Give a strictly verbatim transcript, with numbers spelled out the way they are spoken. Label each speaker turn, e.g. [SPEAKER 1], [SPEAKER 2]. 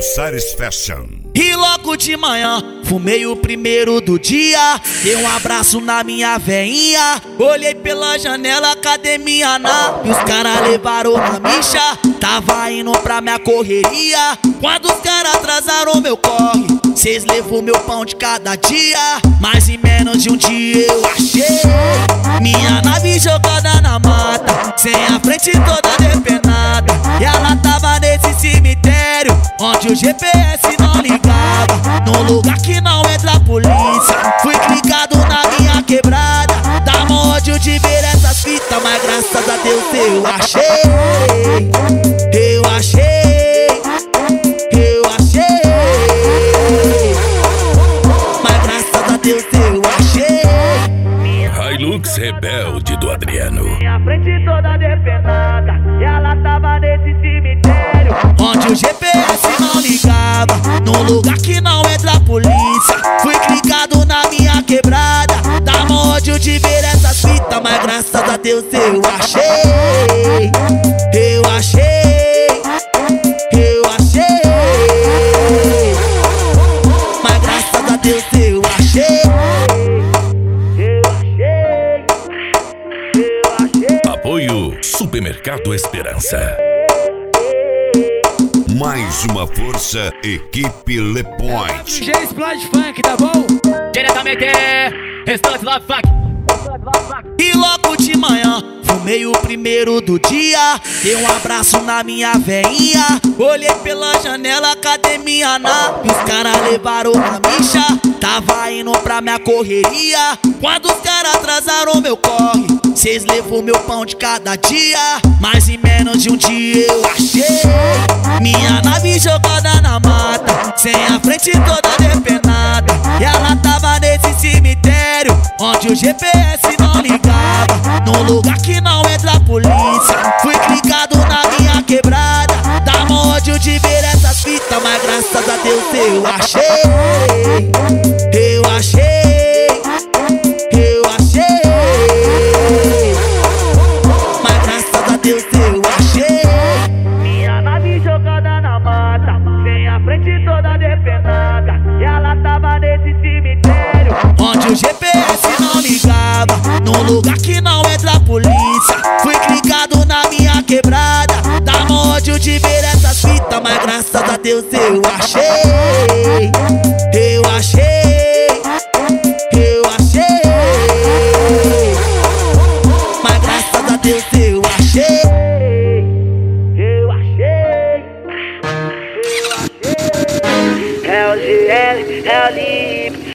[SPEAKER 1] Osiris Fashion.
[SPEAKER 2] E logo de manhã, fumei o primeiro do dia. Dei um abraço na minha veinha. Olhei pela janela, academia na. E os caras levaram na micha. Tava indo pra minha correria. Quando os caras atrasaram meu corre, cês levou meu pão de cada dia. Mas em menos de um dia eu achei minha nave jogada na mata, sem a frente toda depenada. E ela tava nesse cemitério onde o G P S não ligava, num lugar que não entra a polícia. Fui clicado na minha quebrada, dá ódio de ver essas fitas, mas graças a Deus eu achei. Eu achei, eu achei, mas graças a Deus eu achei.
[SPEAKER 1] Hilux Rebelde do Adriano.
[SPEAKER 2] Minha frente toda depenada, e ela tava nesse cemitério onde o G P S não ligava, num lugar que não entra a polícia. Fui clicado na minha quebrada, dá ódio de ver essas fitas, mas graças a Deus eu achei. Eu achei, eu achei, mas graças a Deus eu achei.
[SPEAKER 1] Apoio Supermercado Esperança. Mais uma força, equipe Le Point.
[SPEAKER 3] D J Splash Funk, tá bom?
[SPEAKER 4] Diretamente, Restante Love Funk.
[SPEAKER 2] E logo de manhã, fumei o primeiro do dia. Dei um abraço na minha veinha. Olhei pela janela, academia na. E os caras levaram na micha. Tava indo pra minha correria. Quando os caras atrasaram meu corre, cês levou meu pão de cada dia. Mas em menos de um dia eu achei minha nave jogada na mata, sem a frente toda depenada. E ela tava nesse cemitério onde o G P S não ligava, num lugar que não entra a polícia. Fui clicado na minha quebrada, dá ódio de ver essas fitas, mas graças a Deus eu achei. Eu achei, eu achei, mas graças a Deus eu achei minha nave jogada na mata, sem a frente toda depenada. E ela tava nesse cemitério onde o G P S não ligava, num lugar que não entra a polícia. Fui clicado na minha quebrada, dá ódio de ver essas fitas, mas graças a Deus eu achei. Eu achei, eu achei, mas graças a Deus eu achei. Eu achei, eu achei. É o G L, é o L I